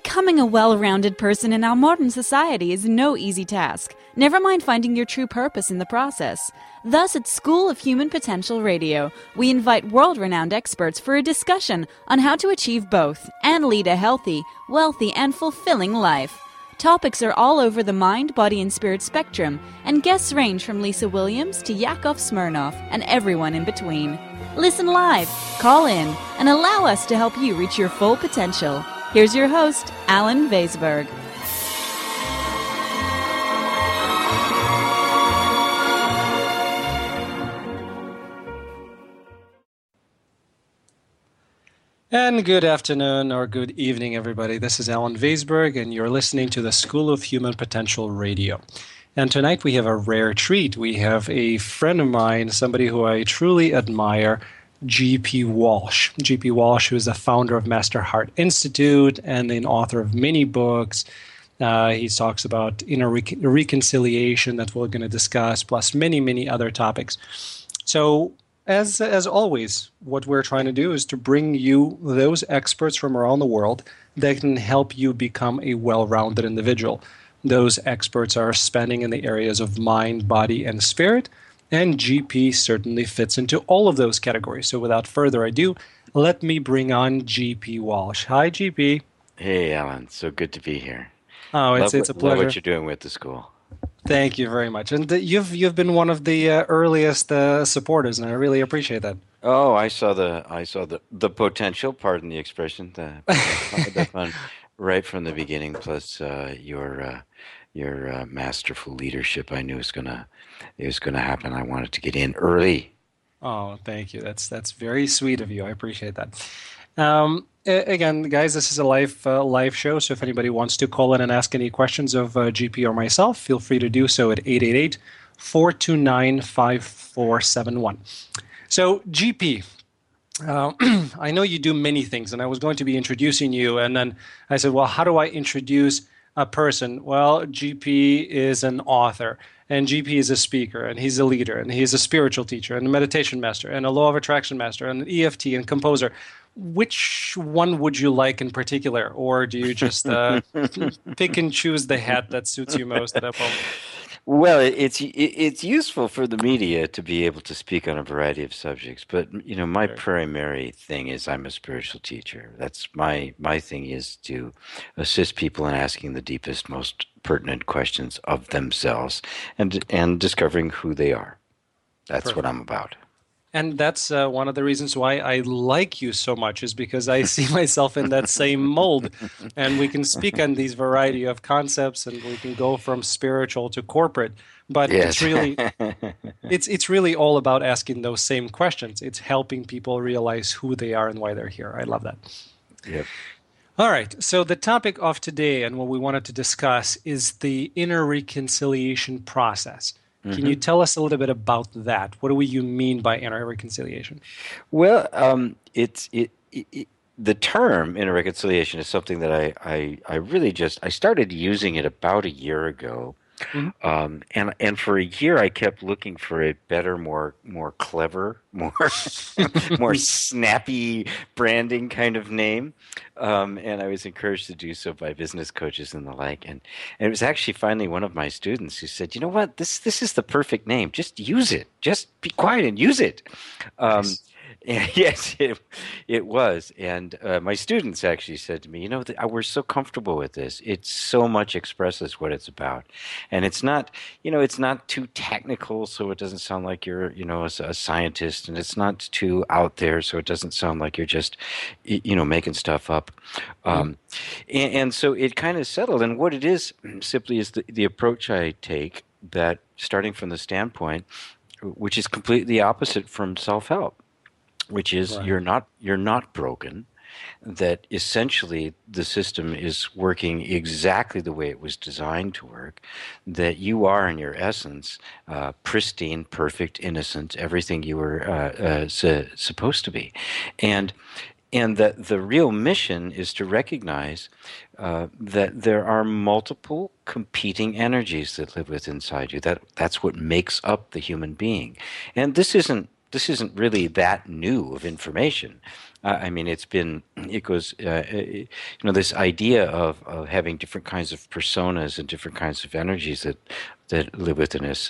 Becoming a well-rounded person in our modern society is no easy task, never mind finding your true purpose in the process. Thus, at School of Human Potential Radio, we invite world-renowned experts for a discussion on how to achieve both and lead a healthy, wealthy, and fulfilling life. Topics are all over the mind, body, and spirit spectrum, and guests range from Lisa Williams to Yakov Smirnov and everyone in between. Listen live, call in, and allow us to help you reach your full potential. Here's your host, Alan Weisberg. And good afternoon or good evening, everybody. This is Alan Weisberg, and you're listening to the School of Human Potential Radio. And tonight we have a rare treat. We have a friend of mine, somebody who I truly admire, G.P. Walsh. G.P. Walsh, who is the founder of Master Heart Institute and an author of many books. He talks about inner reconciliation that we're going to discuss, plus many, many other topics. So, as always, what we're trying to do is to bring you those experts from around the world that can help you become a well-rounded individual. Those experts are spanning in the areas of mind, body, and spirit, and GP certainly fits into all of those categories. So without further ado, let me bring on GP Walsh. Hi, GP. Hey, Alan. So good to be here. Oh, it's a pleasure. Love what you're doing with the school. Thank you very much. And you've been one of the earliest supporters, and I really appreciate that. Oh, I saw the potential, pardon the expression, the fun right from the beginning. Plus your masterful leadership, I knew it was gonna happen. I wanted to get in early. Oh, thank you. That's very sweet of you. I appreciate that. Again, guys, this is a live show, so if anybody wants to call in and ask any questions of GP or myself, feel free to do so at 888-429-5471. So, GP, I know you do many things, and I was going to be introducing you, and then I said, well, how do I introduce a person? Well, GP is an author, and GP is a speaker, and he's a leader, and he's a spiritual teacher, and a meditation master, and a law of attraction master, and an EFT, and composer. Which one would you like in particular, or do you just pick and choose the hat that suits you most at that moment? Well, it's useful for the media to be able to speak on a variety of subjects, but my primary thing is I'm a spiritual teacher. That's my thing is to assist people in asking the deepest, most pertinent questions of themselves and discovering who they are. That's what I'm about. And that's one of the reasons why I like you so much, is because I see myself in that same mold. And we can speak on these variety of concepts, and we can go from spiritual to corporate. But yes. it's really all about asking those same questions. It's helping people realize who they are and why they're here. I love that. Yep. All right. So the topic of today and what we wanted to discuss is the inner reconciliation process. Can you tell us a little bit about that? What do you mean by inner reconciliation? Well, the term inner reconciliation is something that I really I started using it about a year ago. Mm-hmm. And for a year I kept looking for a better, more clever, more snappy branding kind of name, and I was encouraged to do so by business coaches and the like. And it was actually finally one of my students who said, "You know what? This is the perfect name. Just use it. Just be quiet and use it." Nice. And yes, it was. And my students actually said to me, we're so comfortable with this. It so much expresses what it's about. And it's not, it's not too technical, so it doesn't sound like you're, a scientist. And it's not too out there, so it doesn't sound like you're just, making stuff up. And so it kind of settled. And what it is simply is the approach I take, that starting from the standpoint, which is completely opposite from self-help. Which is you're not broken, that essentially the system is working exactly the way it was designed to work, that you are in your essence pristine, perfect, innocent, everything you were supposed to be. And that the real mission is to recognize that there are multiple competing energies that live within inside you. That's what makes up the human being. And this isn't this isn't really that new of information. I mean, it goes, this idea of having different kinds of personas and different kinds of energies that live within us,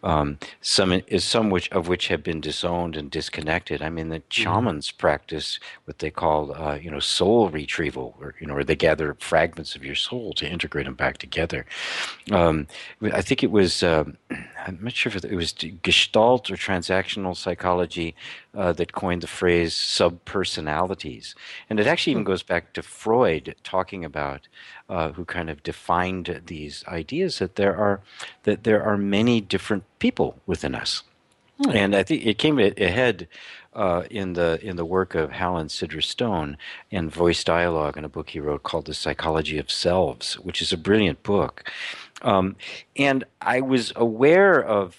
some which have been disowned and disconnected. I mean, the shamans practice what they call, soul retrieval, or they gather fragments of your soul to integrate them back together. I think it was, I'm not sure if it was Gestalt or transactional psychology that coined the phrase subpersonalities. And it actually even goes back to Freud talking about, who kind of defined these ideas that there are many different people within us. And I think it came ahead in the work of Hal Sidra Stone and Voice Dialogue, in a book he wrote called The Psychology of Selves, which is a brilliant book. And I was aware of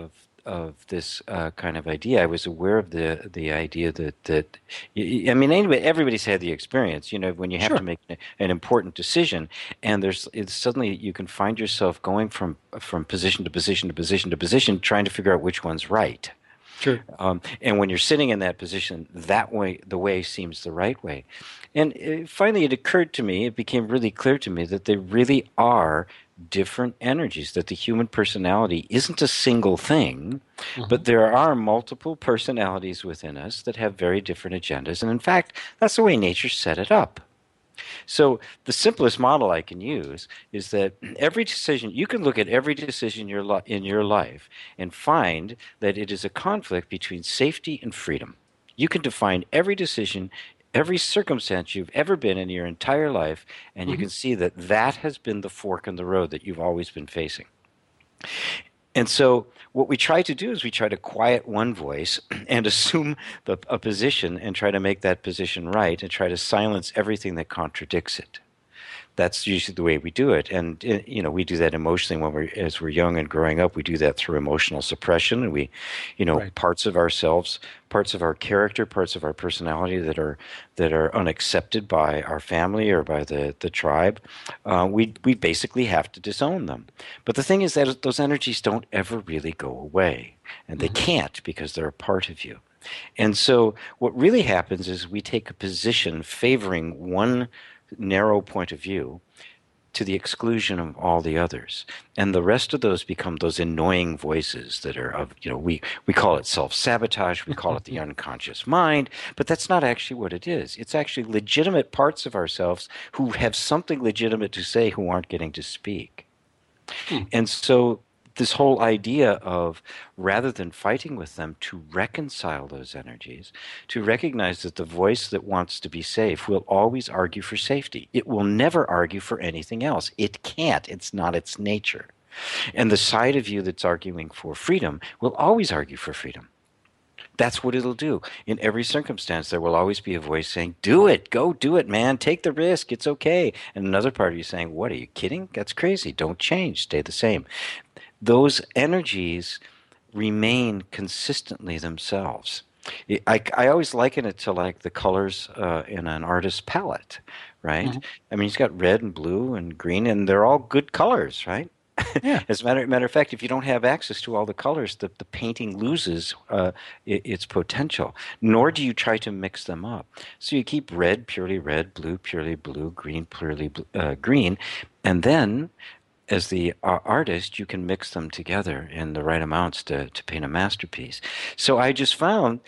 this kind of idea. I was aware of the idea that I mean, anyway, everybody's had the experience. When you have to make an important decision, and suddenly you can find yourself going from position to position to position to position, trying to figure out which one's right. Sure. And when you're sitting in that position, that way, the way seems the right way. And finally, it occurred to me, it became really clear to me that they really are different energies, that the human personality isn't a single thing, but there are multiple personalities within us that have very different agendas. And in fact, that's the way nature set it up. So the simplest model I can use is that every decision, you can look at every decision in your life and find that it is a conflict between safety and freedom. You can define every decision, every circumstance you've ever been in your entire life, and you can see that has been the fork in the road that you've always been facing. And so what we try to do is we try to quiet one voice and assume a position and try to make that position right and try to silence everything that contradicts it. That's usually the way we do it. And, we do that emotionally as we're young and growing up. We do that through emotional suppression. And we, right. Parts of ourselves, parts of our character, parts of our personality that are unaccepted by our family or by the tribe, we basically have to disown them. But the thing is that those energies don't ever really go away. And they can't, because they're a part of you. And so what really happens is we take a position favoring one narrow point of view to the exclusion of all the others, and the rest of those become those annoying voices that are of we call it self-sabotage, we call it the unconscious mind, but that's not actually what it is. It's actually legitimate parts of ourselves who have something legitimate to say who aren't getting to speak. And so this whole idea of, rather than fighting with them, to reconcile those energies, to recognize that the voice that wants to be safe will always argue for safety. It will never argue for anything else. It can't. It's not its nature. And the side of you that's arguing for freedom will always argue for freedom. That's what it'll do. In every circumstance, there will always be a voice saying, do it, go do it, man, take the risk, it's okay. And another part of you saying, what, are you kidding? That's crazy, don't change, stay the same. Those energies remain consistently themselves. I always liken it to like the colors in an artist's palette, right? I mean, he's got red and blue and green, and they're all good colors, right? Yeah. As a matter of fact, if you don't have access to all the colors, the painting loses its potential, nor do you try to mix them up. So you keep red, purely red, blue, purely blue, green, purely green, and then as the artist, you can mix them together in the right amounts to paint a masterpiece. So I just found,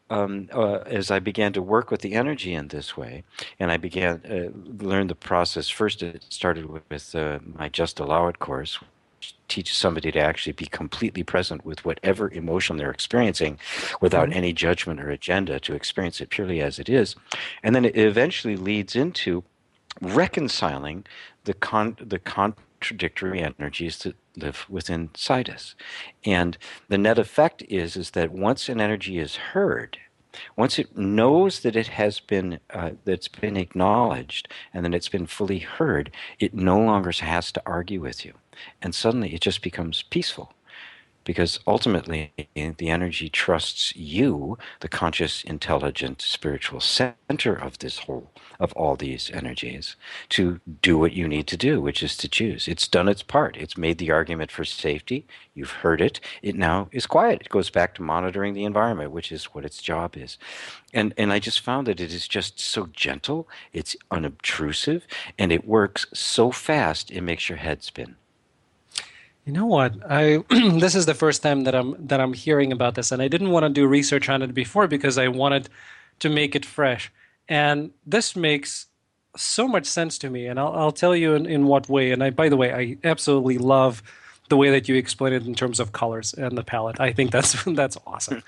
as I began to work with the energy in this way, and I began learn the process. First, it started with my Just Allow It course, which teaches somebody to actually be completely present with whatever emotion they're experiencing without any judgment or agenda, to experience it purely as it is. And then it eventually leads into reconciling the contradictory energies that live within inside us. And the net effect is that once an energy is heard, once it knows that it has been that's been acknowledged and that it's been fully heard, it no longer has to argue with you. And suddenly it just becomes peaceful. because ultimately the energy trusts you, the conscious, intelligent, spiritual center of this whole, of all these energies, to do what you need to do, which is to choose. It's done its part. It's made the argument for safety. You've heard it. It now is quiet. It goes back to monitoring the environment, which is what its job is. And I just found that it is just so gentle, it's unobtrusive, and it works so fast it makes your head spin. You know what? I this is the first time that I'm hearing about this, and I didn't want to do research on it before because I wanted to make it fresh. And this makes so much sense to me, and I'll tell you in what way. And by the way, I absolutely love the way that you explain it in terms of colors and the palette. I think that's awesome.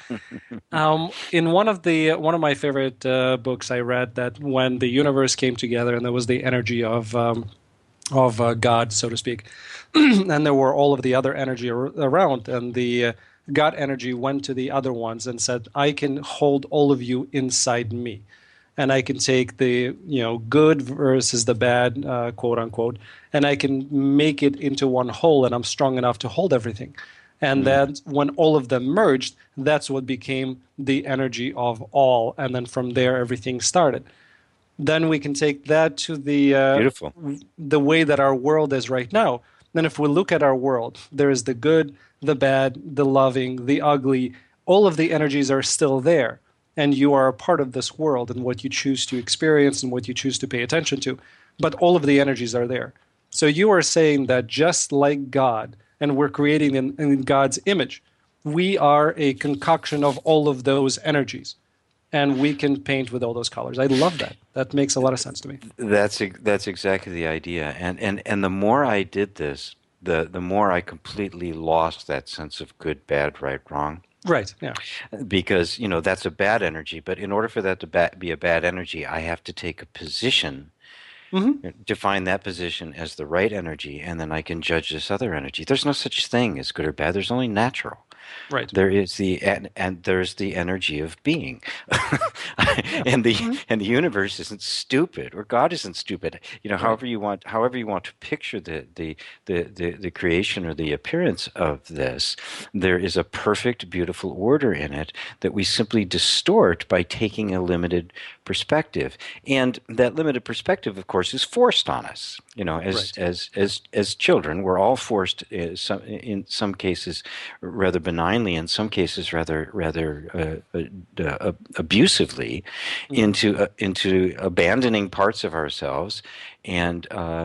In one of my favorite books, I read that when the universe came together and there was the energy of God, so to speak, and there were all of the other energy around, and the God energy went to the other ones and said, "I can hold all of you inside me, and I can take the good versus the bad, quote unquote, and I can make it into one whole, and I'm strong enough to hold everything." And then when all of them merged, that's what became the energy of all, and then from there everything started. Then we can take that to Beautiful. the way that our world is right now. Then if we look at our world, there is the good, the bad, the loving, the ugly. All of the energies are still there. And you are a part of this world and what you choose to experience and what you choose to pay attention to. But all of the energies are there. So you are saying that just like God, and we're creating in God's image, we are a concoction of all of those energies. And we can paint with all those colors. I love that. That makes a lot of sense to me. That's exactly the idea. And the more I did this, the more I completely lost that sense of good, bad, right, wrong. Right, yeah. Because, that's a bad energy. But in order for that to be a bad energy, I have to take a position, define that position as the right energy, and then I can judge this other energy. There's no such thing as good or bad. There's only natural. Right. There is and there's the energy of being, and the universe isn't stupid, or God isn't stupid. However you want to picture the creation or the appearance of this, there is a perfect, beautiful order in it that we simply distort by taking a limited perspective, and that limited perspective, of course, is forced on us. As children, we're all forced, in some cases rather benignly, in some cases rather abusively, into abandoning parts of ourselves and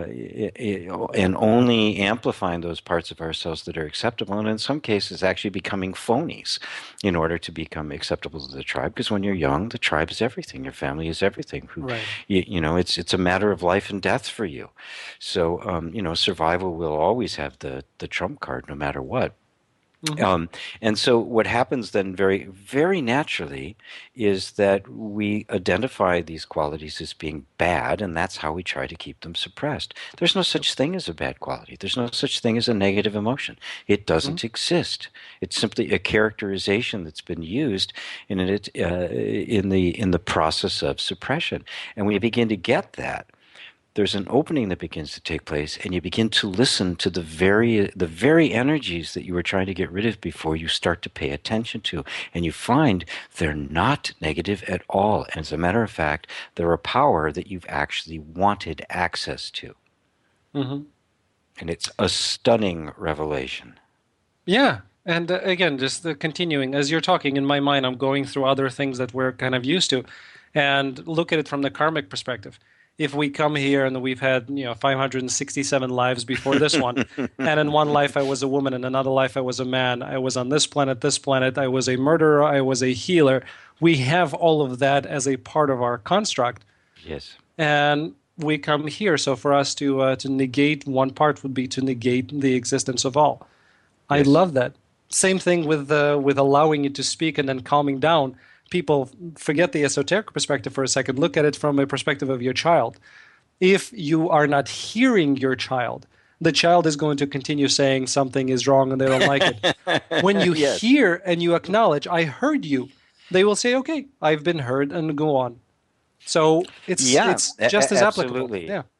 only amplifying those parts of ourselves that are acceptable, and in some cases actually becoming phonies in order to become acceptable to the tribe. Because when you're young, the tribe is everything, your family is everything. It's a matter of life and death for you. So survival will always have the trump card, no matter what. And so what happens then very, very naturally is that we identify these qualities as being bad, and that's how we try to keep them suppressed. There's no such thing as a bad quality. There's no such thing as a negative emotion. It doesn't exist. It's simply a characterization that's been used in the process of suppression. And we begin to get that. There's an opening that begins to take place, and you begin to listen to the very energies that you were trying to get rid of before you start to pay attention to, and you find they're not negative at all. And as a matter of fact, they're a power that you've actually wanted access to. And it's a stunning revelation. Yeah. And again, just continuing, as you're talking, in my mind, I'm going through other things that we're kind of used to, and look at it from the karmic perspective. If we come here and we've had 567 lives before this one, and in one life I was a woman, in another life I was a man, I was on this planet, I was a murderer, I was a healer. We have all of that as a part of our construct. Yes. And we come here, so for us to negate one part would be to negate the existence of all. Yes. I love that. Same thing with allowing it to speak and then calming down. People forget the esoteric perspective for a second. Look at it from a perspective of your child. If you are not hearing your child, the child is going to continue saying something is wrong and they don't like it. When you hear and you acknowledge, I heard you, they will say, okay, I've been heard, and go on. So it's just as applicable. Absolutely. Yeah.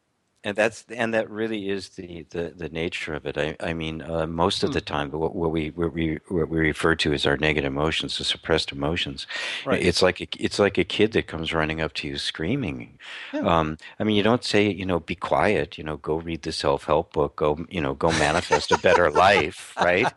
and that really is the nature of it. I mean, most of the time, what we refer to as our negative emotions, the suppressed emotions, Right. it's like a kid that comes running up to you screaming. Yeah. I mean, you don't say, be quiet, go read the self-help book, go manifest a better life, right?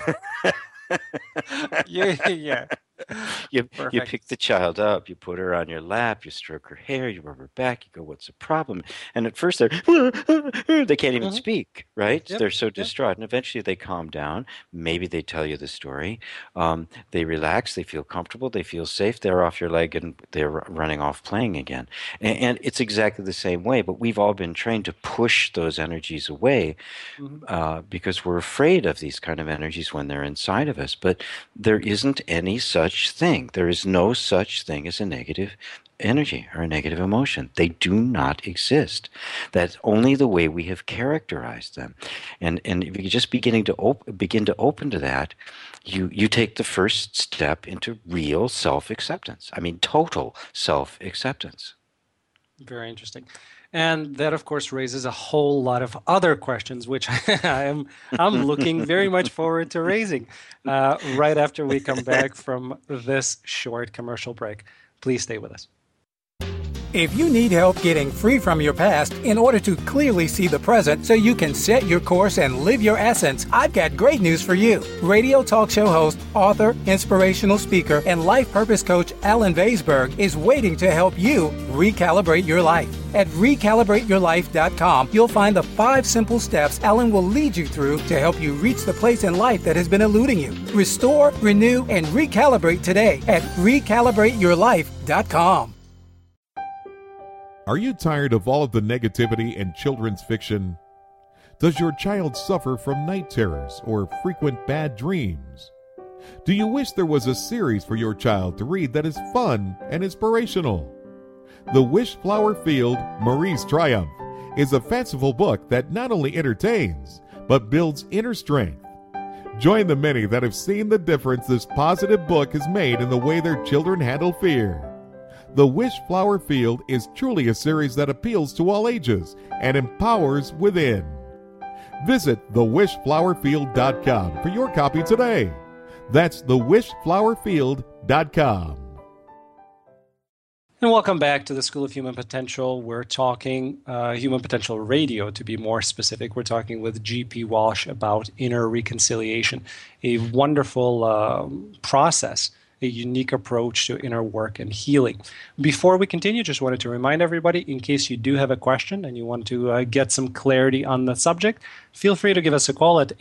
Yeah. You Perfect. pick the child up, you put her on your lap, you stroke her hair, you rub her back, you go, "What's the problem?" And at first they can't even Hmm. speak, right? Yep. They're so Yep. distraught, and eventually they calm down. Maybe they tell you the story. They relax, they feel comfortable, they feel safe. They're off your leg, and they're running off playing again. And it's exactly the same way. But we've all been trained to push those energies away Hmm. because we're afraid of these kind of energies when they're inside of us. But there isn't any such thing. There is no such thing as a negative energy or a negative emotion. They do not exist. That's only the way we have characterized them. And if you just begin to open to that, you take the first step into real self-acceptance. I mean, total self-acceptance. Very interesting. And that, of course, raises a whole lot of other questions, which I'm looking very much forward to raising right after we come back from this short commercial break. Please stay with us. If you need help getting free from your past in order to clearly see the present so you can set your course and live your essence, I've got great news for you. Radio talk show host, author, inspirational speaker, and life purpose coach Alan Weisberg is waiting to help you recalibrate your life. At recalibrateyourlife.com, you'll find the 5 simple steps Alan will lead you through to help you reach the place in life that has been eluding you. Restore, renew, and recalibrate today at recalibrateyourlife.com. Are you tired of all of the negativity in children's fiction? Does your child suffer from night terrors or frequent bad dreams? Do you wish there was a series for your child to read that is fun and inspirational? The Wishflower Field, Marie's Triumph is a fanciful book that not only entertains, but builds inner strength. Join the many that have seen the difference this positive book has made in the way their children handle fear. The Wishflower Field is truly a series that appeals to all ages and empowers within. Visit thewishflowerfield.com for your copy today. That's thewishflowerfield.com. And welcome back to the School of Human Potential. We're talking Human Potential Radio, to be more specific. We're talking with G.P. Walsh about inner reconciliation, a wonderful process, a unique approach to inner work and healing. Before we continue, just wanted to remind everybody, in case you do have a question and you want to get some clarity on the subject, feel free to give us a call at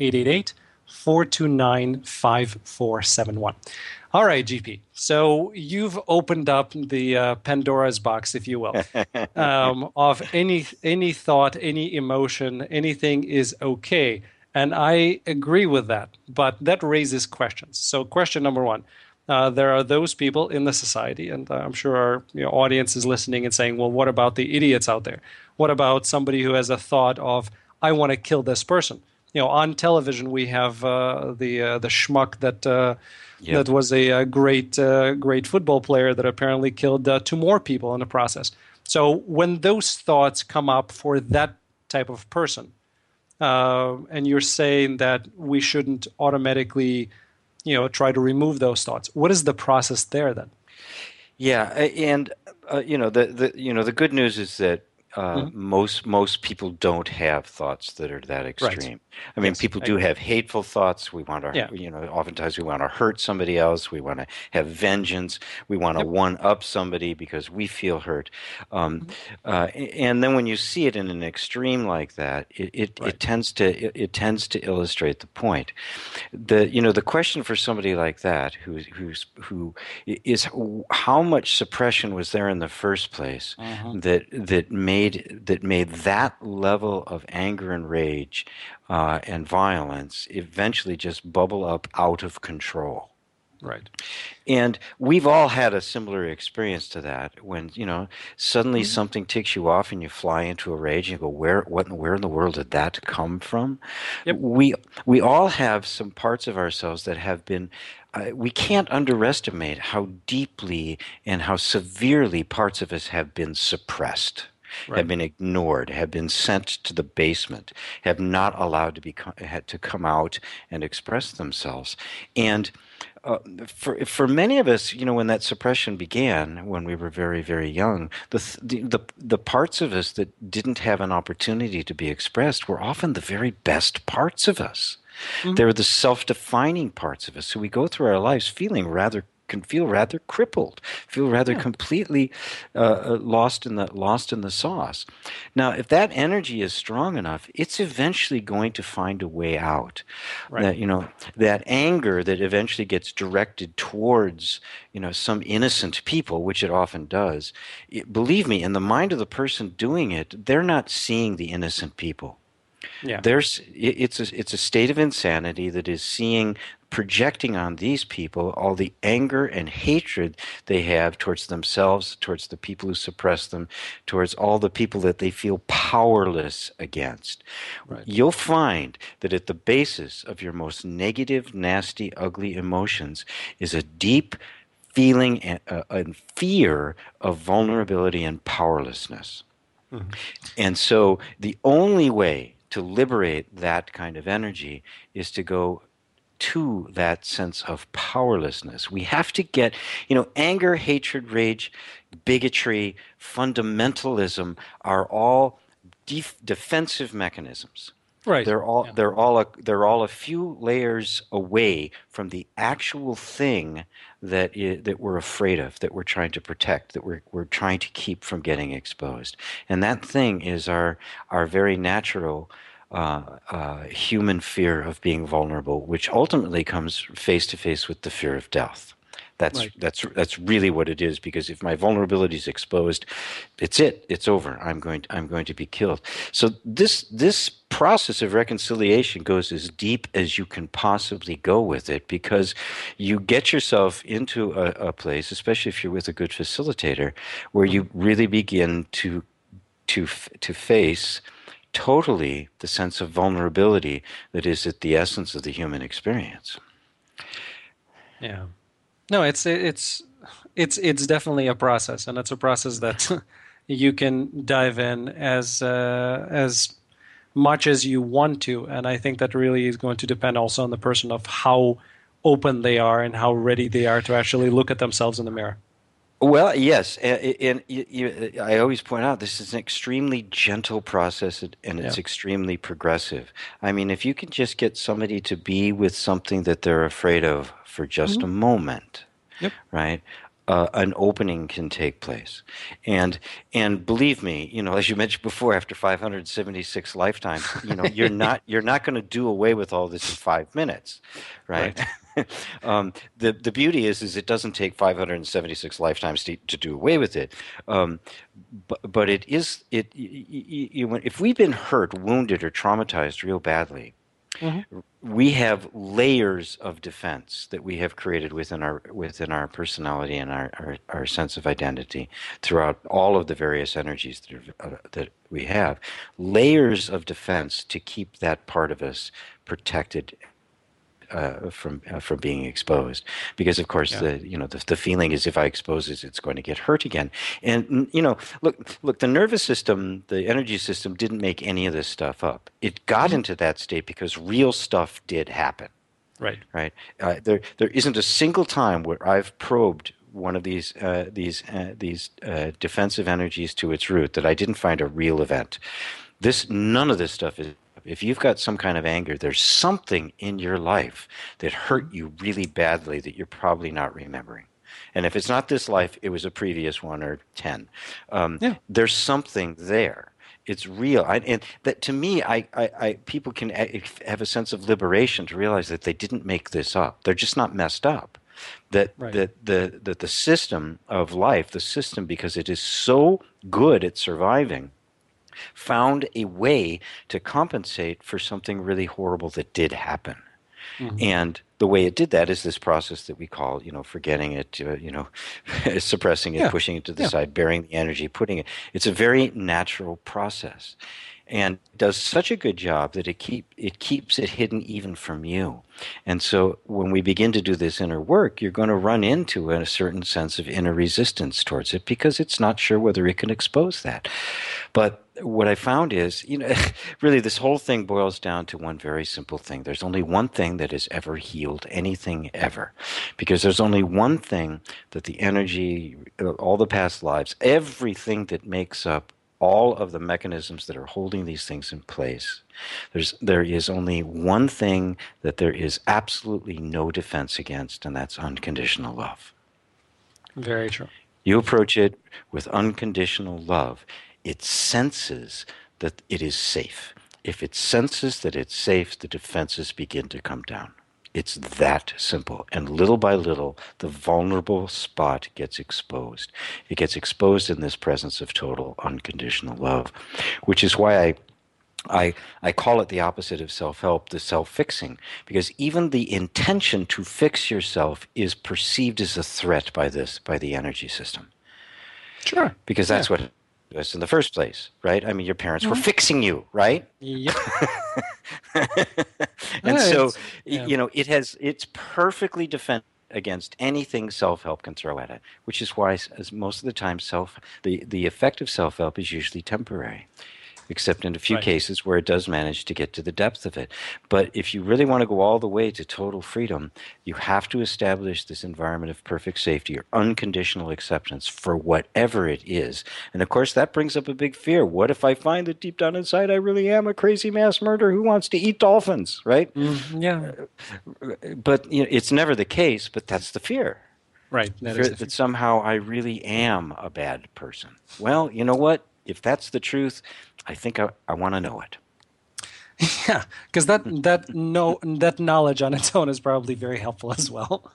888-429-5471. All right, GP. So you've opened up the Pandora's box, if you will, of any thought, any emotion, anything is okay. And I agree with that, but that raises questions. So question number one. There are those people in the society, and I'm sure our audience is listening and saying, well, what about the idiots out there? What about somebody who has a thought of, I want to kill this person? On television, we have the schmuck that was a great football player that apparently killed 2 more people in the process. So when those thoughts come up for that type of person, and you're saying that we shouldn't automatically try to remove those thoughts. What is the process there then? Yeah, and the good news is that most people don't have thoughts that are that extreme. Right. I mean, people do have hateful thoughts. We want to, oftentimes we want to hurt somebody else. We want to have vengeance. We want to one-up somebody because we feel hurt. And then when you see it in an extreme like that, it tends to illustrate the point. The question for somebody like that who is how much suppression was there in the first place that made that level of anger and rage and violence eventually just bubble up out of control. Right. And we've all had a similar experience to that when, suddenly something ticks you off and you fly into a rage and you go, where in the world did that come from? Yep. We all have some parts of ourselves that have been we can't underestimate how deeply and how severely parts of us have been suppressed. have been ignored, have been sent to the basement, have not allowed to come out and express themselves. And for many of us, when that suppression began, when we were very, very young, the parts of us that didn't have an opportunity to be expressed were often the very best parts of us. Mm-hmm. They were the self-defining parts of us. So we go through our lives can feel rather crippled, feel rather completely lost in the sauce. Now, if that energy is strong enough, it's eventually going to find a way out. Right. That anger that eventually gets directed towards some innocent people, which it often does. Believe me, in the mind of the person doing it, they're not seeing the innocent people. Yeah. It's a state of insanity that is projecting on these people all the anger and hatred they have towards themselves, towards the people who suppress them, towards all the people that they feel powerless against. Right. You'll find that at the basis of your most negative, nasty, ugly emotions is a deep feeling and fear of vulnerability and powerlessness. Mm-hmm. And so the only way to liberate that kind of energy is to go to that sense of powerlessness. We have to get, anger, hatred, rage, bigotry, fundamentalism are all defensive mechanisms. Right. They're all a few layers away from the actual thing that we're afraid of, that we're trying to protect, that we're trying to keep from getting exposed. And that thing is our very natural human fear of being vulnerable, which ultimately comes face to face with the fear of death. That's really what it is, because if my vulnerability is exposed, it's over. I'm going to be killed. So this process of reconciliation goes as deep as you can possibly go with it, because you get yourself into a place, especially if you're with a good facilitator, where you really begin to face totally the sense of vulnerability that is at the essence of the human experience. Yeah. No, it's definitely a process, and it's a process that you can dive in as much as you want to, and I think that really is going to depend also on the person of how open they are and how ready they are to actually look at themselves in the mirror. Well, yes, and I always point out this is an extremely gentle process, and it's extremely progressive. I mean, if you can just get somebody to be with something that they're afraid of for just a moment, right? An opening can take place, and believe me, as you mentioned before, after 576 lifetimes, you're not going to do away with all this in 5 minutes, right? The beauty is it doesn't take 576 lifetimes to do away with it, but if we've been hurt, wounded, or traumatized real badly. Mm-hmm. We have layers of defense that we have created within our personality and our sense of identity throughout all of the various energies that we have. Layers of defense to keep that part of us protected from being exposed, because of course the feeling is if I expose it, it's going to get hurt again. And look, the nervous system, the energy system, didn't make any of this stuff up. It got into that state because real stuff did happen. Right. There isn't a single time where I've probed one of these defensive energies to its root that I didn't find a real event. None of this stuff is. If you've got some kind of anger, there's something in your life that hurt you really badly that you're probably not remembering. And if it's not this life, it was a previous one or 10. There's something there. It's real. And that, to me, people can have a sense of liberation to realize that they didn't make this up. They're just not messed up. That the system of life, the system, because it is so good at surviving, found a way to compensate for something really horrible that did happen. Mm-hmm. And the way it did that is this process that we call, forgetting it, suppressing it, pushing it to the side, burying the energy, putting it. It's a very natural process. and does such a good job that it keeps it hidden even from you. And so when we begin to do this inner work, you're going to run into a certain sense of inner resistance towards it because it's not sure whether it can expose that. But what I found is, really this whole thing boils down to one very simple thing. There's only one thing that has ever healed anything ever. Because there's only one thing that the energy, all the past lives, everything that makes up all of the mechanisms that are holding these things in place, there is only one thing that there is absolutely no defense against, and that's unconditional love. Very true. You approach it with unconditional love. It senses that it is safe. If it senses that it's safe, the defenses begin to come down. It's that simple. And little by little, the vulnerable spot gets exposed. It gets exposed in this presence of total unconditional love, which is why I call it the opposite of self-help, the self-fixing, because even the intention to fix yourself is perceived as a threat by the energy system. Sure. Because that's what it was in the first place, right? I mean, your parents were fixing you, right? Yep. And so, it's perfectly defended against anything self-help can throw at it, which is why, as most of the time, the effect of self-help is usually temporary, except in a few cases where it does manage to get to the depth of it. But if you really want to go all the way to total freedom, you have to establish this environment of perfect safety or unconditional acceptance for whatever it is. And of course, that brings up a big fear. What if I find that deep down inside I really am a crazy mass murderer who wants to eat dolphins, right? Yeah. But it's never the case, but that's the fear. Right. That somehow I really am a bad person. Well, you know what? If that's the truth, I think I want to know it. Yeah, because that knowledge on its own is probably very helpful as well.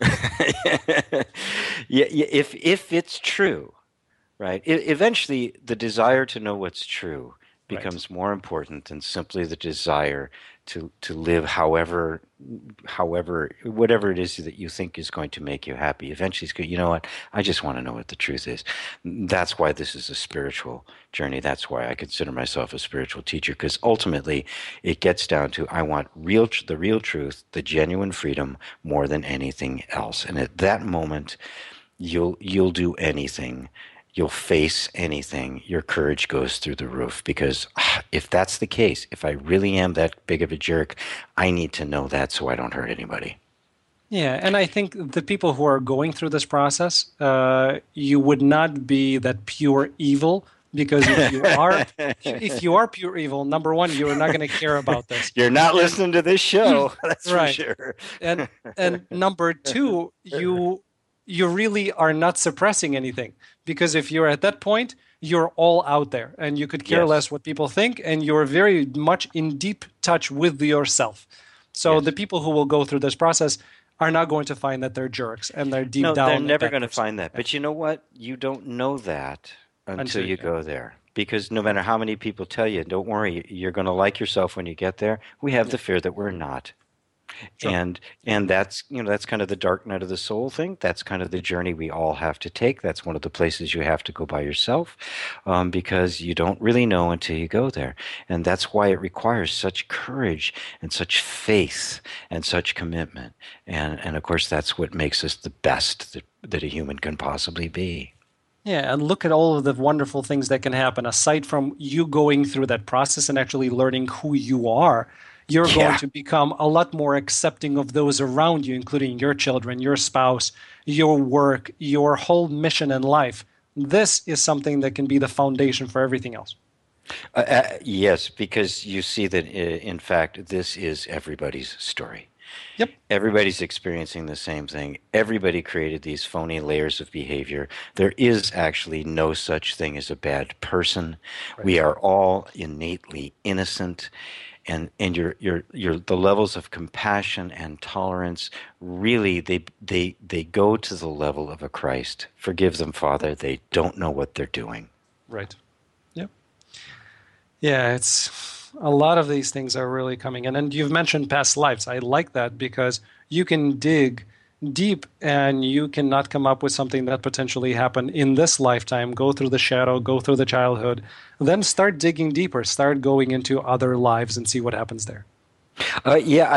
Yeah, if it's true, right? Eventually, the desire to know what's true becomes more important than simply the desire to live however whatever it is that you think is going to make you happy. Eventually it's good. You know what? I just want to know what the truth is. That's why this is a spiritual journey. That's why I consider myself a spiritual teacher, because ultimately it gets down to I want the real truth, the genuine freedom more than anything else. And at that moment you'll do anything. You'll face anything. Your courage goes through the roof, because if that's the case, if I really am that big of a jerk, I need to know that so I don't hurt anybody. Yeah, and I think the people who are going through this process, you would not be that pure evil, because if you are pure evil, number one, you are not going to care about this. You're not listening to this show, that's right. for sure. And number two, you really are not suppressing anything, because if you're at that point, you're all out there and you could care less what people think, and you're very much in deep touch with yourself. So the people who will go through this process are not going to find that they're jerks and they're deep down. No, they're never going to find that. But you know what? You don't know that until you go there. Because no matter how many people tell you, don't worry, you're going to like yourself when you get there, we have the fear that we're not. Sure. And that's that's kind of the dark night of the soul thing. That's kind of the journey we all have to take. That's one of the places you have to go by yourself, because you don't really know until you go there. And that's why it requires such courage and such faith and such commitment. And of course, that's what makes us the best that a human can possibly be. Yeah, and look at all of the wonderful things that can happen aside from you going through that process and actually learning who you are. You're going to become a lot more accepting of those around you, including your children, your spouse, your work, your whole mission in life. This is something that can be the foundation for everything else. Yes, because you see that, in fact, this is everybody's story. Yep. Everybody's experiencing the same thing. Everybody created these phony layers of behavior. There is actually no such thing as a bad person. Right. We are all innately innocent. And the levels of compassion and tolerance, really, they go to the level of a Christ. Forgive them, Father. They don't know what they're doing. Right. Yep. Yeah, it's a lot of these things are really coming in. And you've mentioned past lives. I like that because you can dig deep and you cannot come up with something that potentially happened in this lifetime, go through the shadow, go through the childhood, then start digging deeper, start going into other lives and see what happens there. Yeah,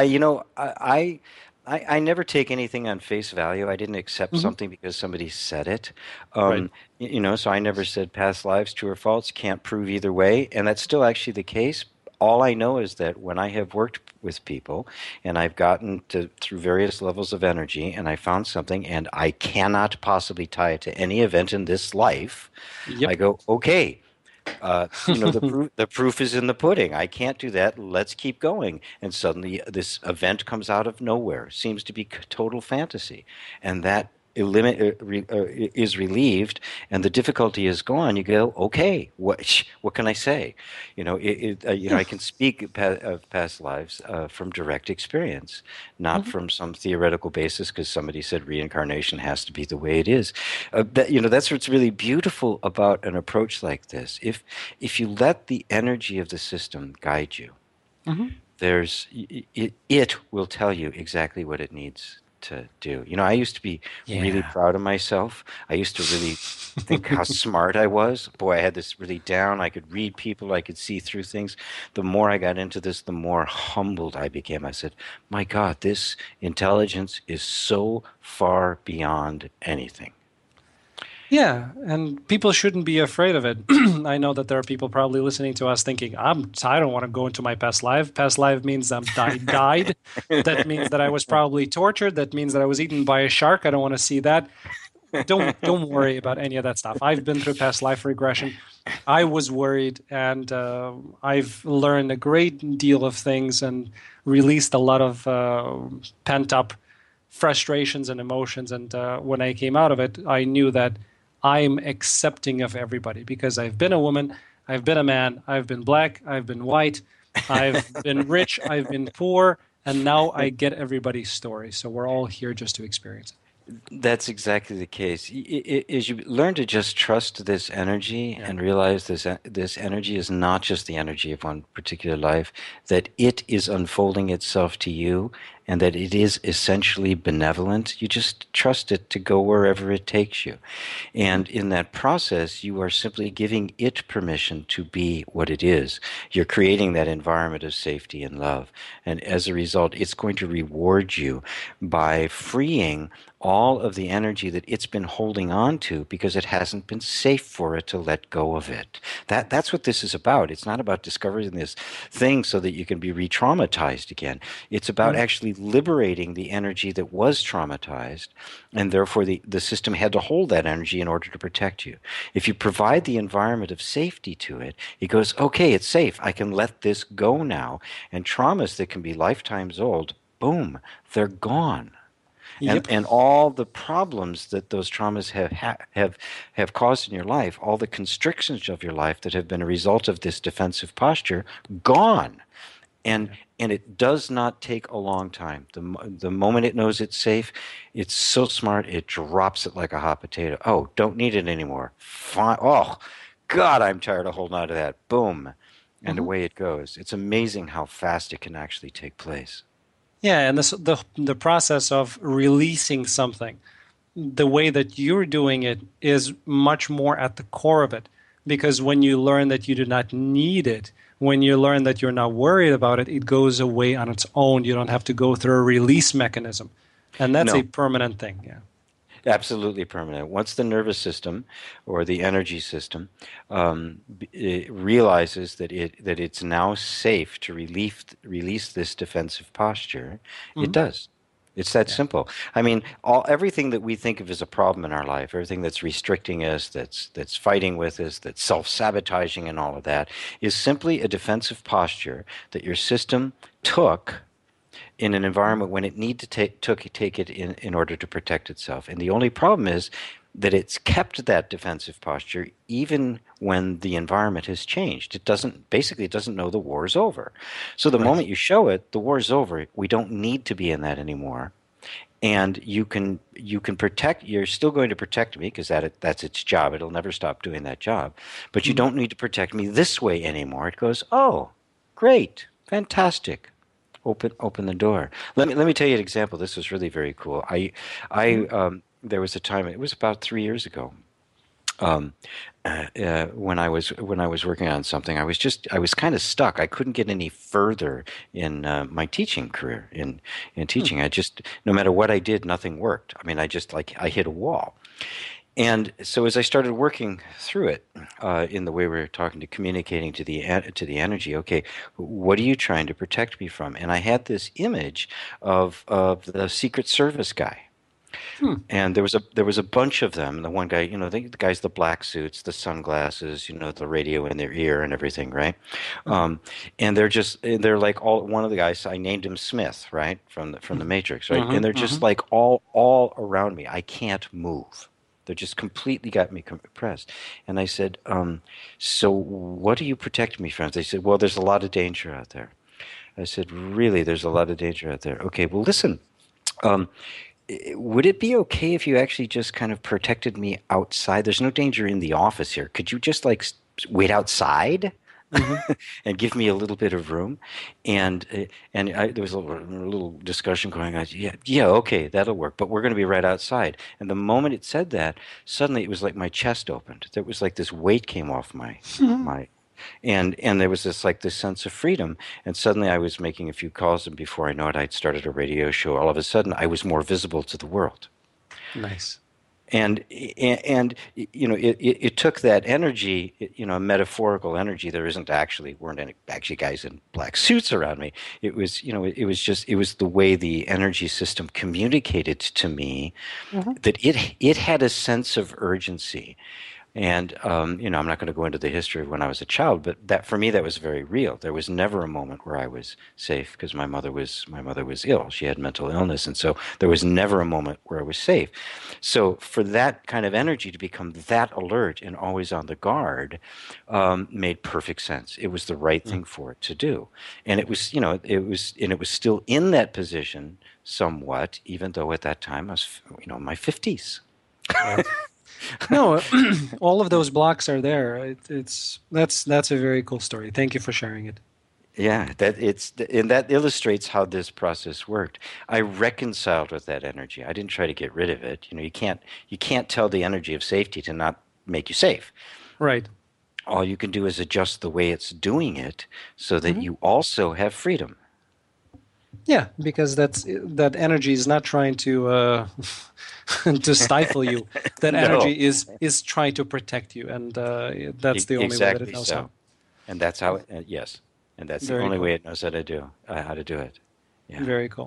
I never take anything on face value. I didn't accept something because somebody said it. Right. So I never said past lives, true or false, can't prove either way, and that's still actually the case. All I know is that when I have worked with people and I've gotten through various levels of energy and I found something and I cannot possibly tie it to any event in this life, Yep. I go, okay, the proof is in the pudding. I can't do that. Let's keep going. And suddenly this event comes out of nowhere. Seems to be total fantasy. And that is relieved and the difficulty is gone. You go, okay, what can I say? I can speak of past lives from direct experience, not from some theoretical basis because somebody said reincarnation has to be the way it is. That's what's really beautiful about an approach like this. If you let the energy of the system guide you, it will tell you exactly what it needs to do. I used to be really proud of myself. I used to really think how smart I was. Boy, I had this really down. I could read people. I could see through things. The more I got into this, the more humbled I became. I said, my God, this intelligence is so far beyond anything. Yeah, and people shouldn't be afraid of it. I know that there are people probably listening to us thinking, I don't want to go into my past life. Past life means I'm died. That means that I was probably tortured. That means that I was eaten by a shark. I don't want to see that. Don't worry about any of that stuff. I've been through past life regression. I was worried, and I've learned a great deal of things and released a lot of pent-up frustrations and emotions. And when I came out of it, I knew that I'm accepting of everybody because I've been a woman, I've been a man, I've been black, I've been white, I've been rich, I've been poor, and now I get everybody's story. So we're all here just to experience it. That's exactly the case. As you learn to just trust this energy and realize this energy is not just the energy of one particular life, that it is unfolding itself to you and that it is essentially benevolent, you just trust it to go wherever it takes you. And in that process, you are simply giving it permission to be what it is. You're creating that environment of safety and love. And as a result, it's going to reward you by freeing all of the energy that it's been holding on to because it hasn't been safe for it to let go of it. That's what this is about. It's not about discovering this thing so that you can be re-traumatized again. It's about actually liberating the energy that was traumatized, and therefore the system had to hold that energy in order to protect you. If you provide the environment of safety to it, it goes, okay, it's safe. I can let this go now. And traumas that can be lifetimes old, boom, they're gone. Yep. And all the problems that those traumas have caused in your life, all the constrictions of your life that have been a result of this defensive posture, gone. And it does not take a long time. The moment it knows it's safe, it's so smart, it drops it like a hot potato. Oh, don't need it anymore. Fine. Oh, God, I'm tired of holding on to that. Boom. And away it goes. It's amazing how fast it can actually take place. Yeah, and the process of releasing something, the way that you're doing it is much more at the core of it. Because when you learn that you do not need it, when you learn that you're not worried about it, it goes away on its own. You don't have to go through a release mechanism. And that's a permanent thing, yeah. Absolutely permanent. Once the nervous system or the energy system it realizes that it's now safe to release this defensive posture, it does. It's that simple. I mean, everything that we think of as a problem in our life, everything that's restricting us, that's fighting with us, that's self-sabotaging and all of that, is simply a defensive posture that your system took in an environment when it needed to take it in order to protect itself. And the only problem is that it's kept that defensive posture even when the environment has changed. It doesn't know the war is over. So the moment you show it, the war is over. We don't need to be in that anymore. And you can protect. You're still going to protect me because that's its job. It'll never stop doing that job. But you don't need to protect me this way anymore. It goes, oh, great, fantastic. open the door. Let me tell you an example. This was really very cool. There was a time, it was about 3 years ago, when I was working on something, I was kind of stuck. I couldn't get any further in my teaching career. In teaching, no matter what I did, nothing worked. I mean, I hit a wall. And so as I started working through it, in the way we were talking to communicating to the energy, okay, what are you trying to protect me from? And I had this image of the Secret Service guy. And there was a bunch of them. The one guy, the guys, the black suits, the sunglasses, the radio in their ear and everything, right? And they're like one of the guys. I named him Smith, right, from the Matrix, right? And they're just like all around me. I can't move. They just completely got me compressed. And I said, so what do you protect me from? They said, well, there's a lot of danger out there. I said, really, there's a lot of danger out there. Okay, well, listen. Would it be okay if you actually just kind of protected me outside? There's no danger in the office here. Could you just wait outside and give me a little bit of room? And there was a little discussion going on. Yeah, okay, that'll work. But we're going to be right outside. And the moment it said that, suddenly it was like my chest opened. There was like this weight came off my And there was this sense of freedom, and suddenly I was making a few calls, and before I know it, I'd started a radio show. All of a sudden, I was more visible to the world. Nice. And it took that energy, metaphorical energy. There weren't any guys in black suits around me. It was the way the energy system communicated to me that it had a sense of urgency. And, I'm not going to go into the history of when I was a child, but that for me, that was very real. There was never a moment where I was safe because my mother was ill. She had mental illness. And so there was never a moment where I was safe. So for that kind of energy to become that alert and always on the guard, made perfect sense. It was the right thing for it to do. And it was, it was still in that position somewhat, even though at that time I was, in my 50s. Right. No, all of those blocks are there. That's a very cool story. Thank you for sharing it. Yeah, that illustrates how this process worked. I reconciled with that energy. I didn't try to get rid of it. You can't tell the energy of safety to not make you safe. Right. All you can do is adjust the way it's doing it so that you also have freedom. Yeah, because that energy is not trying to to stifle you. That energy is trying to protect you, and that's the only way that it knows how. And that's how. Yes, and that's the only way it knows how to do it. Yeah. Very cool.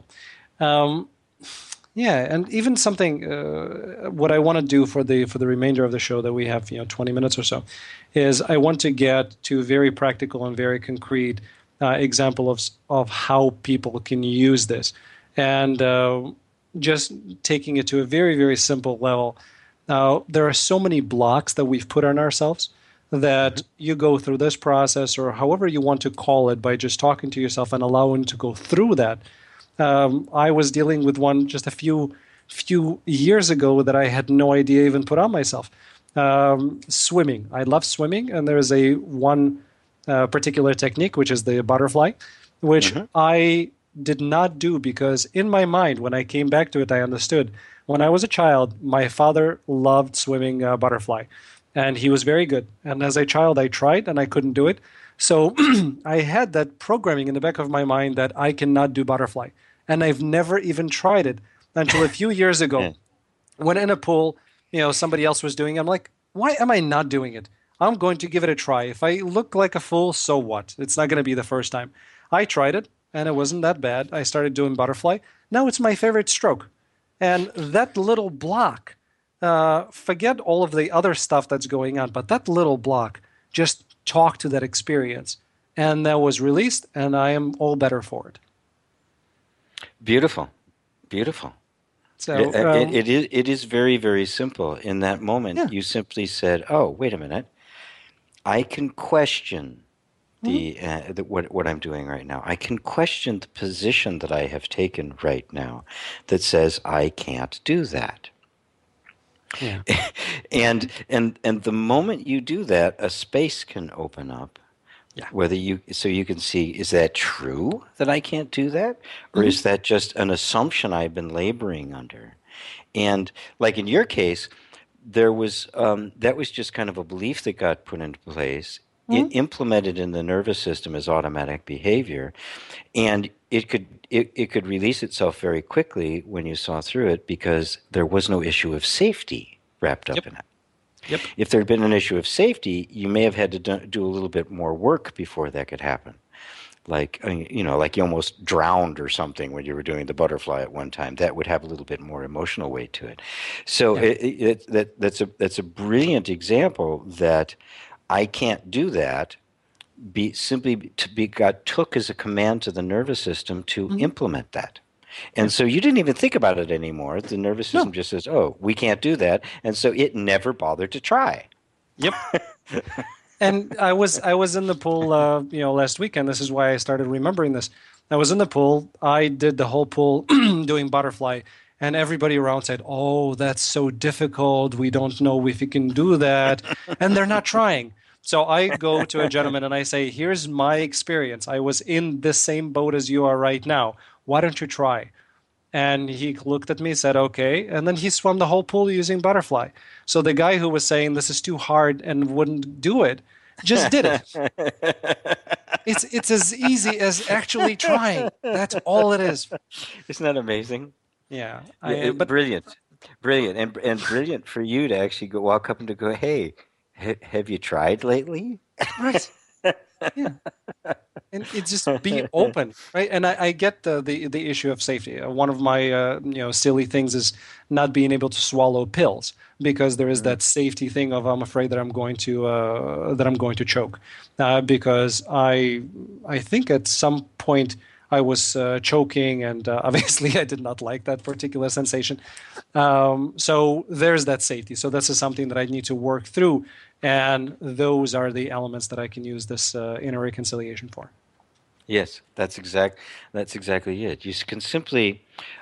Yeah, and even something. What I want to do for the remainder of the show that we have, 20 minutes or so, is I want to get to very practical and very concrete example of how people can use this, and just taking it to a very, very simple level. There are so many blocks that we've put on ourselves that you go through this process, or however you want to call it, by just talking to yourself and allowing to go through that. I was dealing with one just a few years ago that I had no idea even put on myself. Swimming. I love swimming, and there's one particular technique, which is the butterfly, which I did not do because in my mind, when I came back to it, I understood. When I was a child, my father loved swimming butterfly, and he was very good. And as a child, I tried, and I couldn't do it. So I had that programming in the back of my mind that I cannot do butterfly. And I've never even tried it until a few years ago when in a pool, somebody else was doing it. I'm like, why am I not doing it? I'm going to give it a try. If I look like a fool, so what? It's not going to be the first time. I tried it, and it wasn't that bad. I started doing butterfly. Now it's my favorite stroke. And that little block, forget all of the other stuff that's going on, but that little block, just talk to that experience. And that was released, and I am all better for it. Beautiful. Beautiful. So it is very, very simple. In that moment, you simply said, oh, wait a minute. I can question what I'm doing right now. I can question the position that I have taken right now that says I can't do that. Yeah. and the moment you do that, a space can open up Yeah. So you can see, is that true that I can't do that? Or is that just an assumption I've been laboring under? And like in your case, there was that was just kind of a belief that got put into place, implemented in the nervous system as automatic behavior, and it could release itself very quickly when you saw through it because there was no issue of safety wrapped up in it. Yep. If there had been an issue of safety, you may have had to do a little bit more work before that could happen. Like, like you almost drowned or something when you were doing the butterfly at one time. That would have a little bit more emotional weight to it. So that's a brilliant example that I can't do that. Took as a command to the nervous system to implement that. And so you didn't even think about it anymore. The nervous system just says, "Oh, we can't do that," and so it never bothered to try. Yep. And I was in the pool, last weekend. This is why I started remembering this. I was in the pool. I did the whole pool doing butterfly, and everybody around said, "Oh, that's so difficult. We don't know if you can do that," and they're not trying. So I go to a gentleman and I say, "Here's my experience. I was in this same boat as you are right now. Why don't you try?" And he looked at me, said, "Okay." And then he swam the whole pool using butterfly. So the guy who was saying this is too hard and wouldn't do it just did it. It's as easy as actually trying. That's all it is. Isn't that amazing? Yeah. Brilliant. And brilliant for you to actually walk up and to go, "Hey, have you tried lately?" Right. Yeah. And it's just be open, right? And I get the issue of safety. One of my silly things is not being able to swallow pills because there is that safety thing of I'm afraid that I'm going to choke because I think at some point I was choking and obviously I did not like that particular sensation. So there's that safety. So this is something that I need to work through. And those are the elements that I can use this inner reconciliation for. Yes, that's exactly it. You can simply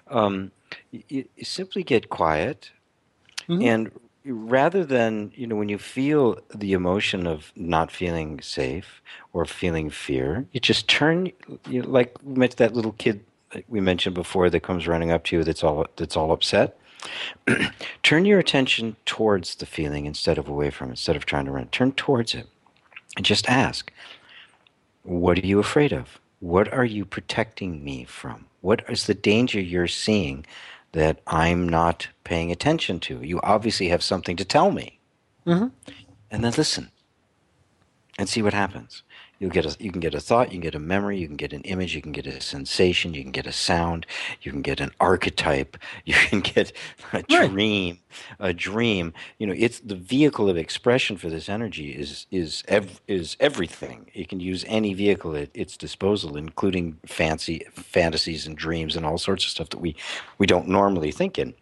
you simply get quiet, and rather than when you feel the emotion of not feeling safe or feeling fear, you just turn. Like we mentioned that little kid we mentioned before that comes running up to you that's all upset. Turn your attention towards the feeling instead of away from it, instead of trying to run. Turn towards it and just ask, what are you afraid of? What are you protecting me from? What is the danger you're seeing that I'm not paying attention to? You obviously have something to tell me. And then listen and see what happens. You can get a thought, you can get a memory, you can get an image, you can get a sensation, you can get a sound, you can get an archetype, you can get a dream. A dream. It's the vehicle of expression for this energy is everything. It can use any vehicle at its disposal, including fantasies and dreams and all sorts of stuff that we don't normally think in.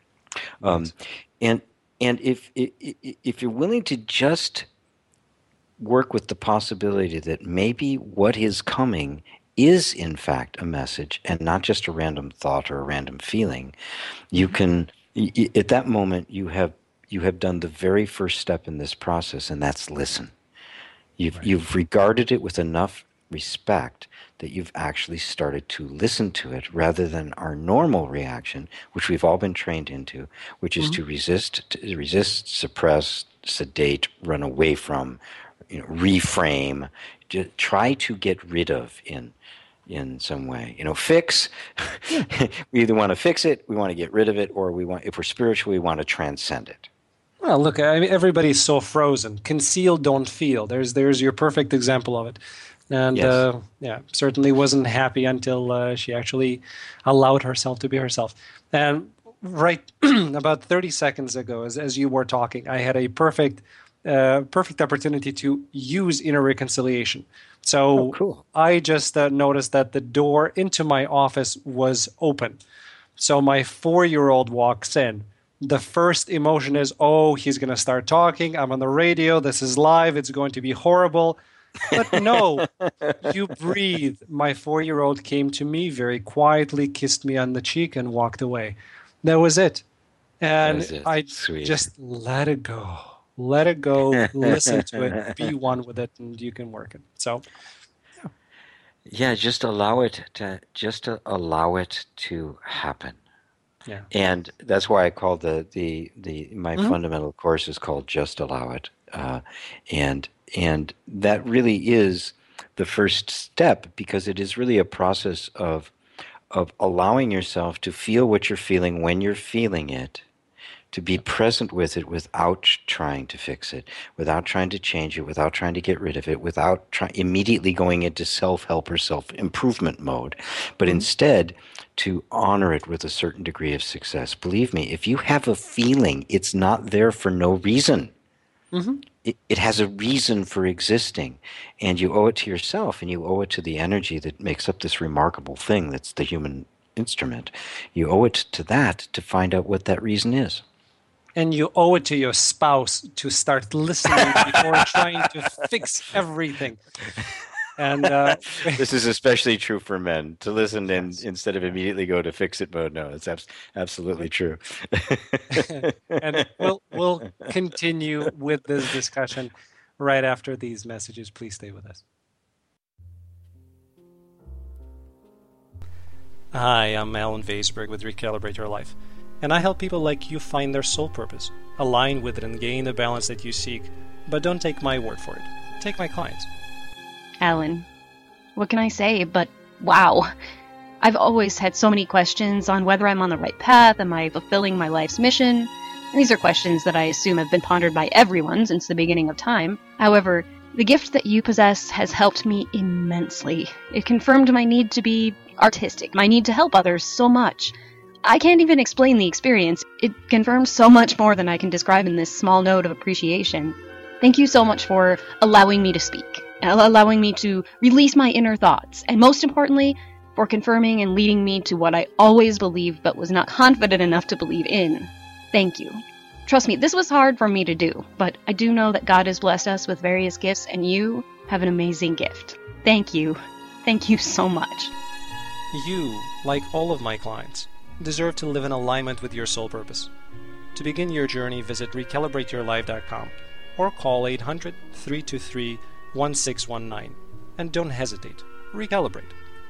And if you're willing to just work with the possibility that maybe what is coming is in fact a message and not just a random thought or a random feeling, you can, at that moment, you have done the very first step in this process, and that's listen. You've regarded it with enough respect that you've actually started to listen to it rather than our normal reaction, which we've all been trained into, which is to resist, suppress, sedate, run away from, reframe, try to get rid of in some way. Fix. We either want to fix it, we want to get rid of it, or if we're spiritual, we want to transcend it. Well, look, everybody's so frozen. Conceal, don't feel. There's your perfect example of it. And certainly wasn't happy until she actually allowed herself to be herself. And right about 30 seconds ago, as you were talking, I had a perfect opportunity to use inner reconciliation. So cool. I just noticed that the door into my office was open. So my 4-year-old walks in. The first emotion is, oh, he's going to start talking. I'm on the radio. This is live. It's going to be horrible. But no, you breathe. My 4-year-old came to me very quietly, kissed me on the cheek, and walked away. That was it. And I just let it go. Let it go, listen to it, be one with it, and you can work it. So, yeah, just allow it to happen. yeah. And that's why I called my fundamental course is called Just Allow It. And that really is the first step, because it is really a process of allowing yourself to feel what you're feeling when you're feeling it, to be present with it without trying to fix it, without trying to change it, without trying to get rid of it, without immediately going into self-help or self-improvement mode, but instead to honor it with a certain degree of success. Believe me, if you have a feeling, it's not there for no reason. It has a reason for existing, and you owe it to yourself, and you owe it to the energy that makes up this remarkable thing that's the human instrument. You owe it to that to find out what that reason is. And you owe it to your spouse to start listening before trying to fix everything. And this is especially true for men, to listen and instead of immediately go to fix it mode. No, it's absolutely true. And we'll continue with this discussion right after these messages. Please stay with us. Hi, I'm Alan Weisberg with Recalibrate Your Life, and I help people like you find their soul purpose, align with it, and gain the balance that you seek. But don't take my word for it. Take my clients. Alan, what can I say but wow. I've always had so many questions on whether I'm on the right path, am I fulfilling my life's mission? And these are questions that I assume have been pondered by everyone since the beginning of time. However, the gift that you possess has helped me immensely. It confirmed my need to be artistic, my need to help others so much. I can't even explain the experience. It confirmed so much more than I can describe in this small note of appreciation. Thank you so much for allowing me to speak, allowing me to release my inner thoughts, and most importantly, for confirming and leading me to what I always believed but was not confident enough to believe in. Thank you. Trust me, this was hard for me to do, but I do know that God has blessed us with various gifts, and you have an amazing gift. Thank you. Thank you so much. You, like all of my clients, deserve to live in alignment with your soul purpose. To begin your journey, visit recalibrateyourlife.com or call 800-323-1619. And don't hesitate. Recalibrate.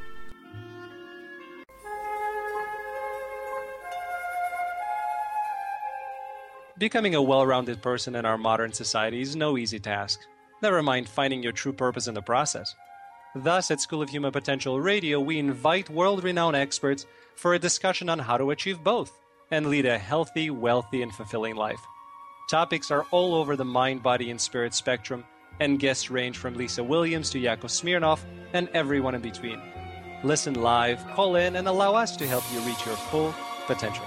Becoming a well-rounded person in our modern society is no easy task. Never mind finding your true purpose in the process. Thus, at School of Human Potential Radio, we invite world-renowned experts for a discussion on how to achieve both and lead a healthy, wealthy, and fulfilling life. Topics are all over the mind, body, and spirit spectrum, and guests range from Lisa Williams to Yakov Smirnov and everyone in between. Listen live, call in, and allow us to help you reach your full potential.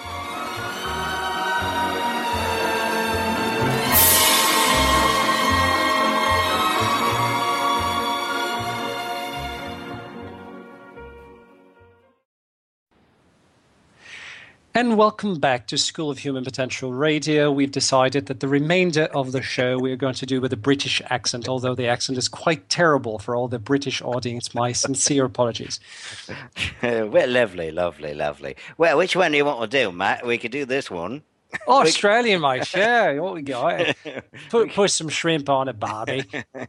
And welcome back to School of Human Potential Radio. We've decided that the remainder of the show we are going to do with a British accent, although the accent is quite terrible for all the British audience. My sincere apologies. Well, lovely. Well, which one do you want to do, Matt? We could do this one. Oh, Australian, mate. Sure. What we got? Put some shrimp on it, Barbie.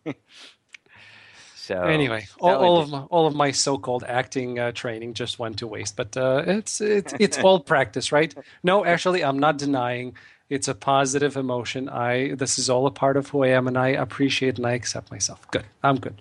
So anyway, all of my so-called acting training just went to waste. But it's all practice, right? No, actually, I'm not denying it's a positive emotion. This is all a part of who I am, and I appreciate and I accept myself. Good, I'm good.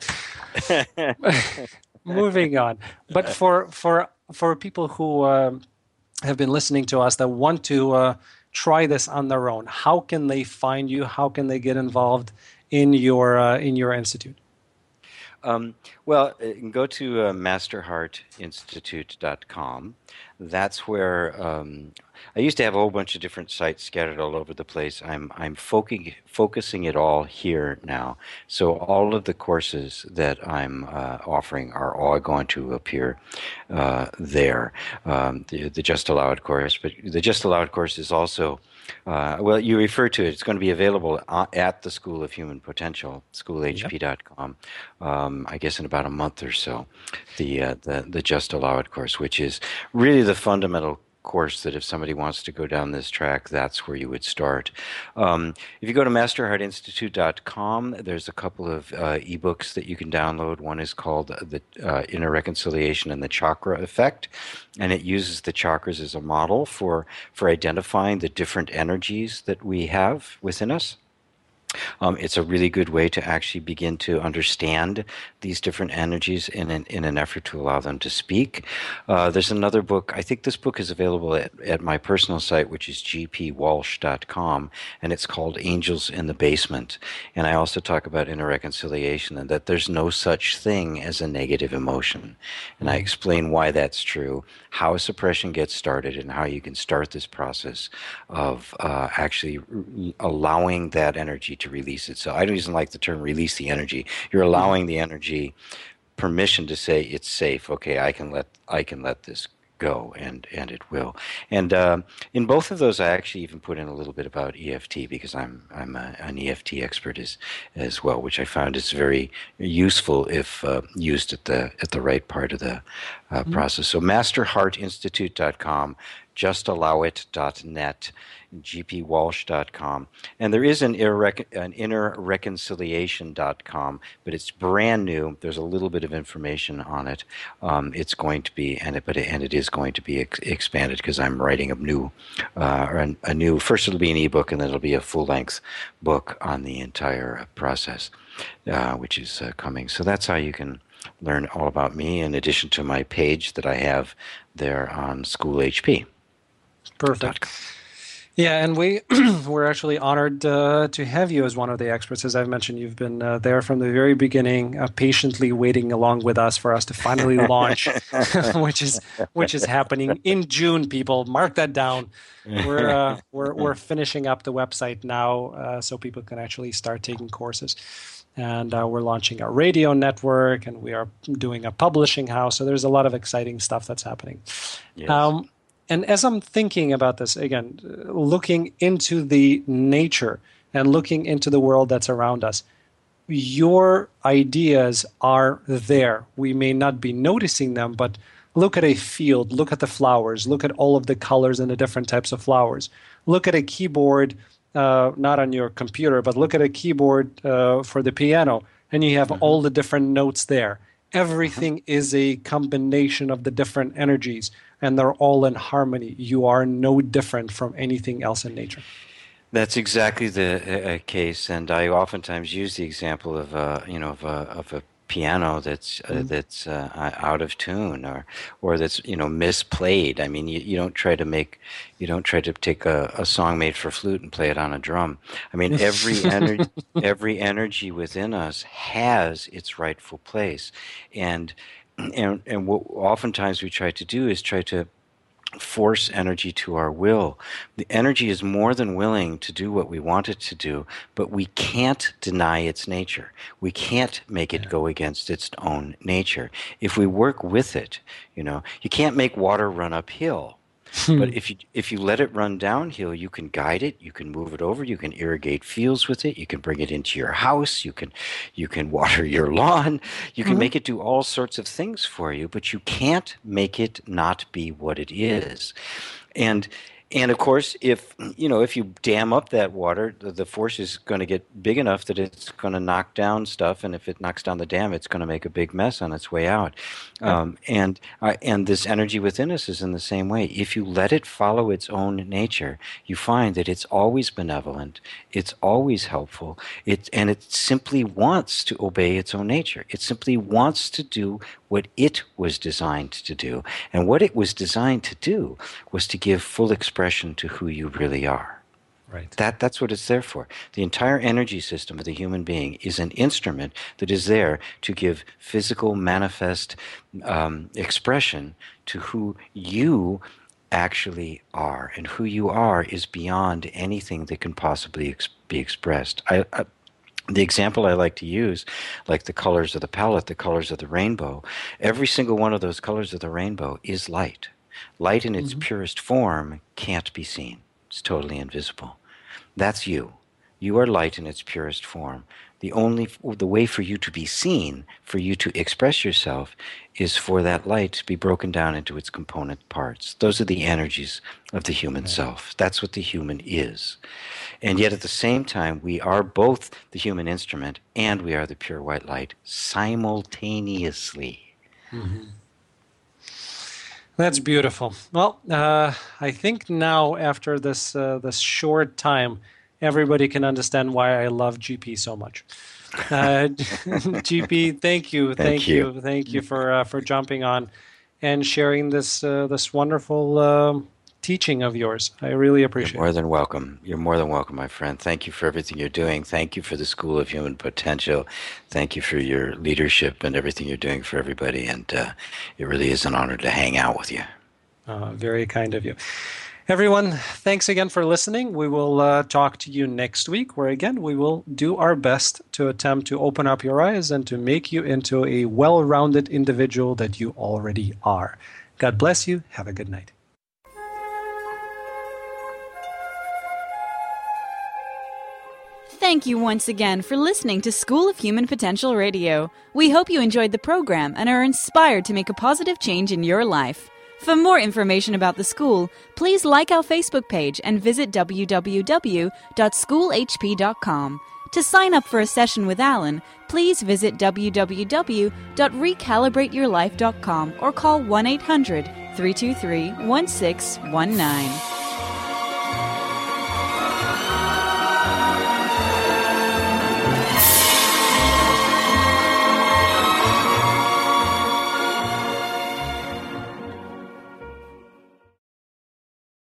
Moving on. But for people who have been listening to us that want to try this on their own, how can they find you? How can they get involved in your institute? Well, you can go to masterheartinstitute.com. That's where I used to have a whole bunch of different sites scattered all over the place. I'm focusing it all here now. So all of the courses that I'm offering are all going to appear there. The Just Allow It course, but the Just Allow It course is also well, you refer to it. It's going to be available at the School of Human Potential, schoolhp.com. I guess in about a month or so. The Just Allow It course, which is really the fundamental course that if somebody wants to go down this track, that's where you would start. If you go to masterheartinstitute.com, there's a couple of ebooks that you can download. One is called The Inner Reconciliation and the Chakra Effect, and it uses the chakras as a model for identifying the different energies that we have within us. It's a really good way to actually begin to understand these different energies in an effort to allow them to speak. There's another book. I think this book is available at my personal site, which is gpwalsh.com, and it's called Angels in the Basement. And I also talk about inner reconciliation and that there's no such thing as a negative emotion. And I explain why that's true, how suppression gets started, and how you can start this process of actually allowing that energy to release it. So I don't even like the term release the energy. You're allowing the energy permission to say it's safe. Okay, I can let this go, and it will. And in both of those, I actually even put in a little bit about EFT because I'm an EFT expert as well, which I found is very useful if used at the right part of the process. So masterheartinstitute.com, justallow.it.net, gpwalsh.com, and there is an innerreconciliation.com, but it's brand new. There's a little bit of information on it. It's going to be, and it is going to be expanded because I'm writing a new. First it'll be an ebook, and then it'll be a full-length book on the entire process, which is coming. So that's how you can learn all about me, in addition to my page that I have there on SchoolHP. Perfect. Yeah, and we're actually honored to have you as one of the experts. As I've mentioned, you've been there from the very beginning, patiently waiting along with us for us to finally launch, which is happening in June. People, mark that down. We're finishing up the website now, so people can actually start taking courses. And we're launching our radio network, and we are doing a publishing house. So there's a lot of exciting stuff that's happening. Yes. And as I'm thinking about this, again, looking into the nature and looking into the world that's around us, your ideas are there. We may not be noticing them, but look at a field, look at the flowers, look at all of the colors and the different types of flowers. Look at a keyboard, not on your computer, but look at a keyboard for the piano, and you have all the different notes there. Everything is a combination of the different energies, and they're all in harmony. You are no different from anything else in nature. That's exactly the case, and I oftentimes use the example of a piano that's out of tune or that's misplayed. I mean, you don't try to take a song made for flute and play it on a drum. I mean, every energy within us has its rightful place, and what oftentimes we try to do is try to force energy to our will. The energy is more than willing to do what we want it to do, but we can't deny its nature. We can't make it go against its own nature. If we work with it, you can't make water run uphill. But if you let it run downhill, you can guide it, you can move it over, you can irrigate fields with it, you can bring it into your house, you can water your lawn, you can make it do all sorts of things for you, but you can't make it not be what it is. And of course, if you dam up that water, the force is going to get big enough that it's going to knock down stuff, and if it knocks down the dam, it's going to make a big mess on its way out. And this energy within us is in the same way. If you let it follow its own nature, you find that it's always benevolent, it's always helpful, and it simply wants to obey its own nature. It simply wants to do what it was designed to do. And what it was designed to do was to give full expression to who you really are. Right. That's what it's there for. The entire energy system of the human being is an instrument that is there to give physical, manifest expression to who you actually are. And who you are is beyond anything that can possibly be expressed. The example I like to use, like the colors of the palette, the colors of the rainbow, every single one of those colors of the rainbow is light. Light in its purest form can't be seen. It's totally invisible. That's you. You are light in its purest form. The way for you to be seen, for you to express yourself, is for that light to be broken down into its component parts. Those are the energies of the human self. That's what the human is. And yet at the same time, we are both the human instrument and we are the pure white light simultaneously. Mm-hmm. That's beautiful. Well, I think now after this short time, everybody can understand why I love GP so much. GP, thank you for jumping on and sharing this wonderful teaching of yours. I really appreciate it. You're more than welcome. You're more than welcome, my friend. Thank you for everything you're doing. Thank you for the School of Human Potential. Thank you for your leadership and everything you're doing for everybody. And it really is an honor to hang out with you. Very kind of you. Everyone, thanks again for listening. We will talk to you next week, where again we will do our best to attempt to open up your eyes and to make you into a well-rounded individual that you already are. God bless you. Have a good night. Thank you once again for listening to School of Human Potential Radio. We hope you enjoyed the program and are inspired to make a positive change in your life. For more information about the school, please like our Facebook page and visit www.schoolhp.com. To sign up for a session with Alan, please visit www.recalibrateyourlife.com or call 1-800-323-1619.